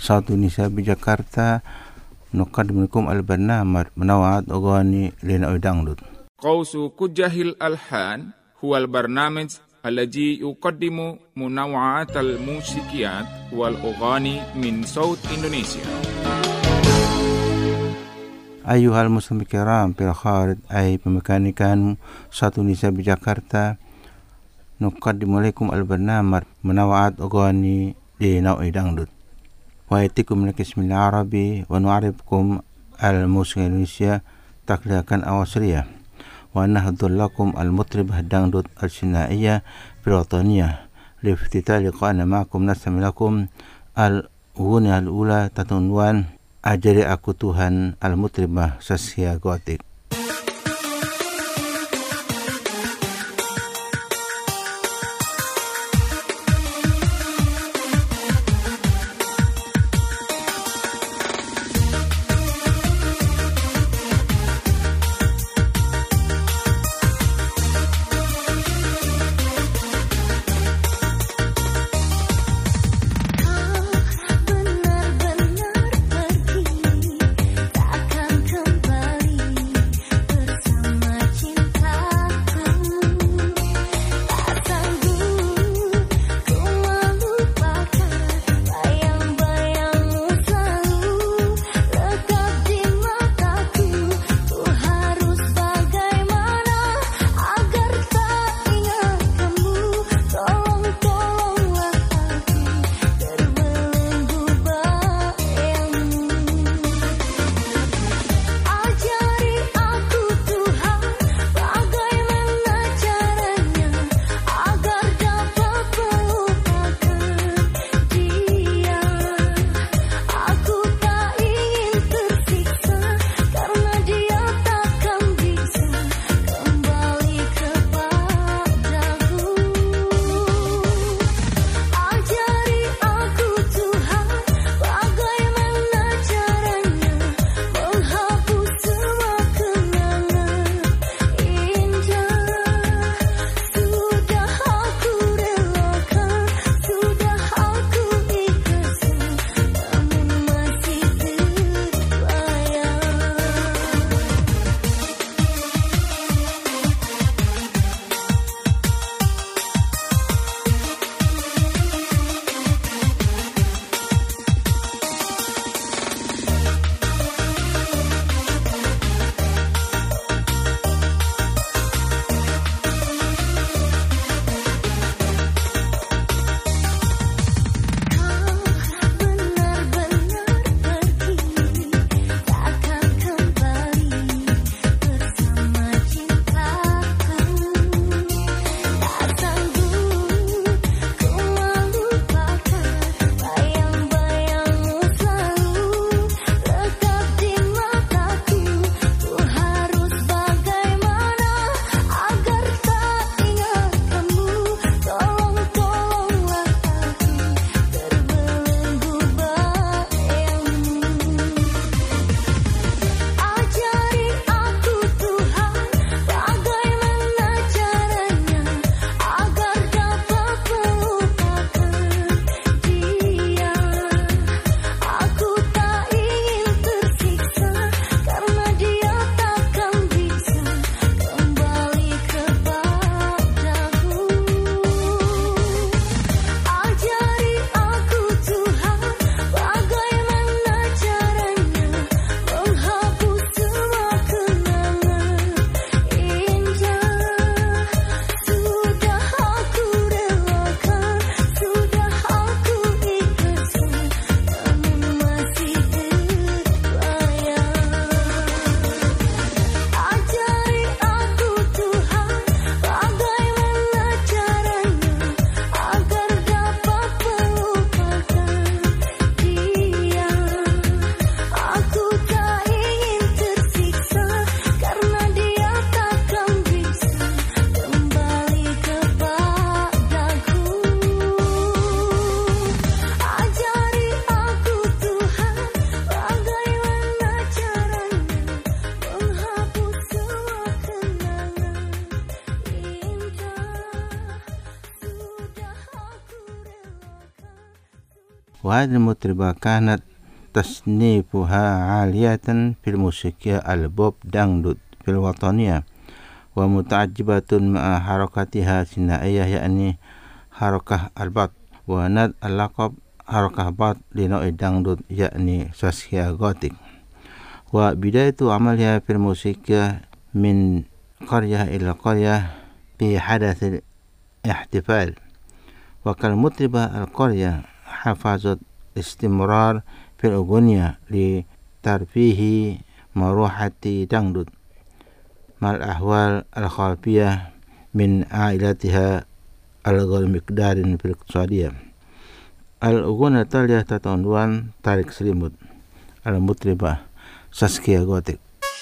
Satu Nisabi Jakarta nuqaddimu lakum al-barnamij منوعات أغاني لنا dangdut. قوس كجه الألحان هو البرنامج الذي يقدم منوعات الموسيقيات والأغاني من صوت إندونيسيا. Ayuhal muslim kiram fil kharij ay pemekanikan Satu Nisabi Jakarta nuqaddimu lakum al-barnamij منوعات أغاني لنا dangdut. Wa itikum min kismil arabi wa nu'arifkum al-musik Indonesia takliakan awasriyah wa nahdhur lakum al-mutribah dangdut al-sinaiyah bil-wataniyah liftitah liqa'ana ma'akum nasami lakum al-ghuniyah al-ula tatunwan ajari aku Tuhan al-mutribah Saskia Gotik. Benar-benar pergi, tak akan kembali. وهذه المطربة كانت تصنيفها عالية في الموسيقى البوب دangdut في الوطنية ومتعجبة مع حركاتها الثنائية يعني حركة البط ونال اللقب حركة بط لنوع dangdut يعني ساسكيا غوتيك. وبداية عملها في الموسيقى من قرية إلى قرية في حدث الاحتفال، وكالمطربة القرية حفظت استمرار في الأغنية لترفيه مروحة dangdut مع الأحوال الخلفية من عائلتها الغير مقدار في الاقتصادية. الأغنية التالية تحت عنوان Tarik Selimut المطربة ساسكيا غوتيك.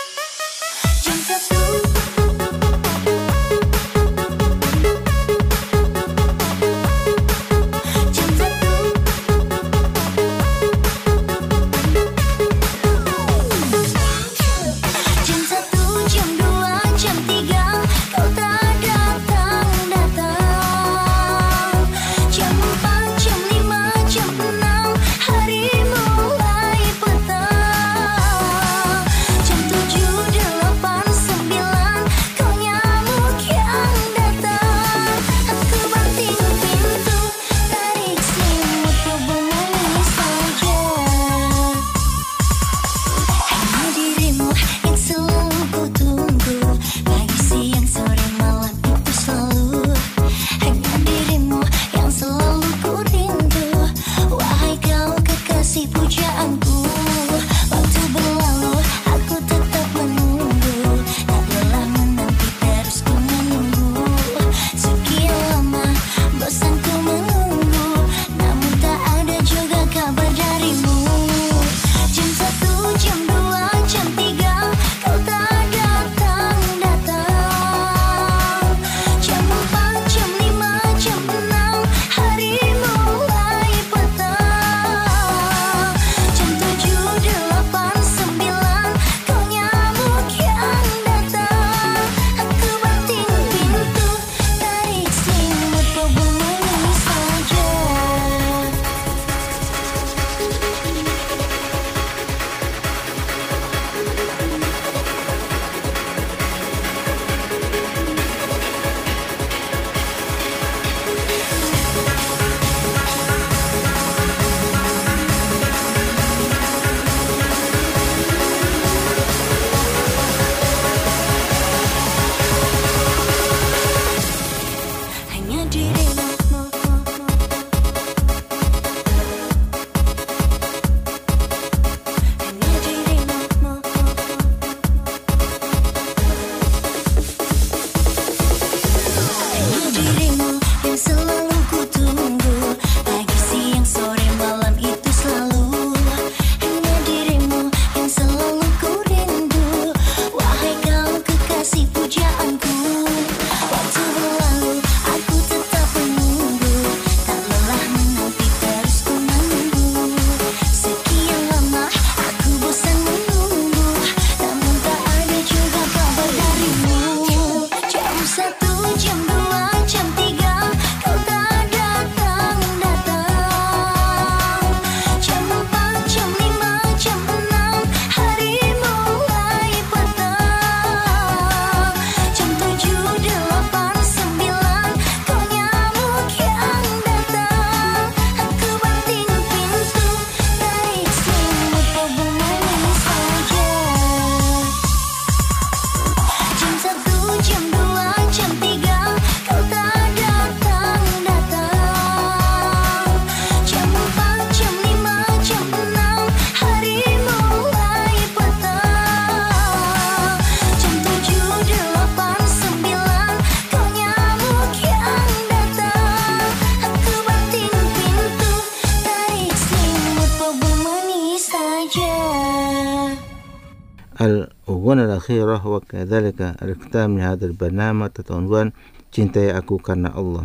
الأغنية الأخيرة وكذلك الختام لهذا البرنامج تحت عنوان Cintai Aku Karena Allah.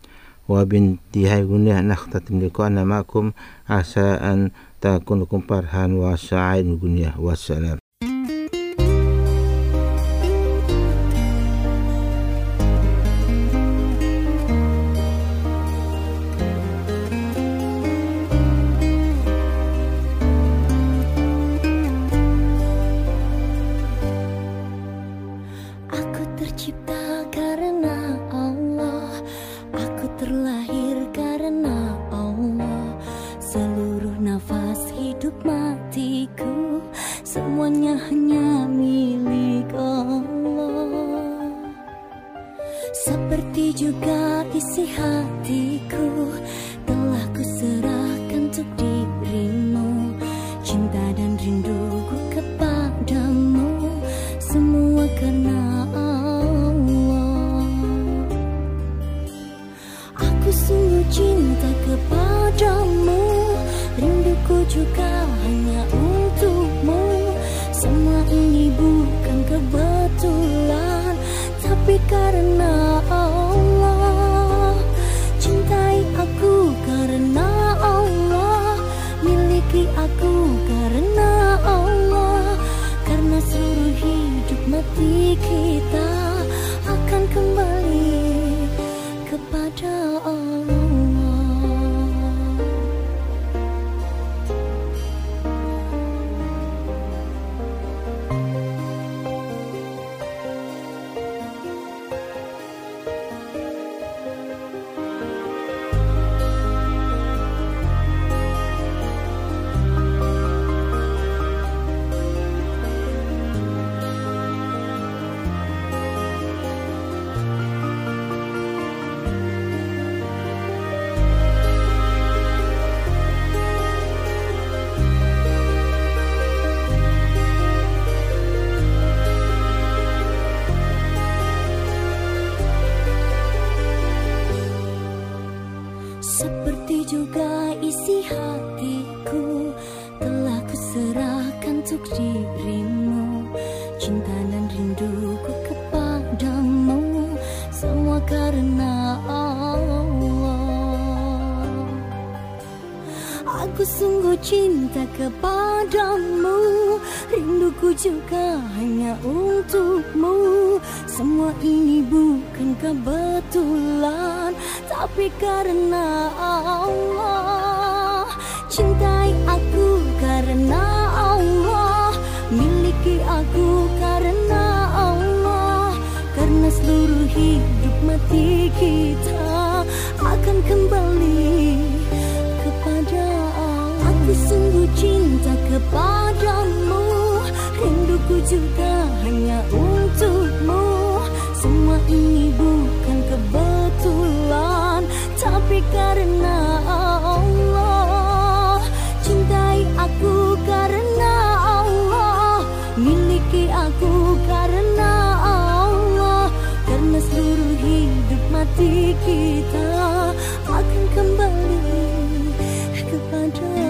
وبانتهاء الأغنية نختتم لقاءنا معكم عسى أن تكون لكم فرحا وسعيد الأغنية والسلام. nafas hidup matiku, semuanya hanya milik Allah. Seperti juga isi hatiku, telah ku serahkan untuk dirimu. Cinta dan rinduku kepadamu, semua karena Allah. Aku sungguh cinta kepadamu, rinduku juga hanya untukmu. Semua ini bukan kebetulan, tapi karena Allah. Cintai aku karena Allah, miliki aku karena Allah. Karena seluruh hidup mati kita akan kembali kepada Allah. Seperti juga isi hatiku, telah kuserahkan untuk dirimu. Cinta dan rinduku kepadamu, semua karena Allah. Aku sungguh cinta kepadamu, rinduku juga hanya untukmu. Semua ini bukan kebetulan, tapi karena Allah. Cintai aku karena Allah, miliki aku karena Allah. Karena seluruh hidup mati kita akan kembali kepada Allah. Aku sungguh cinta kepadamu, rinduku juga hanya untukmu. Semua ini bukan kebetulan, tapi karena Allah. Cintai aku karena Allah, miliki aku karena Allah. Karena seluruh hidup mati kita akan kembali kepada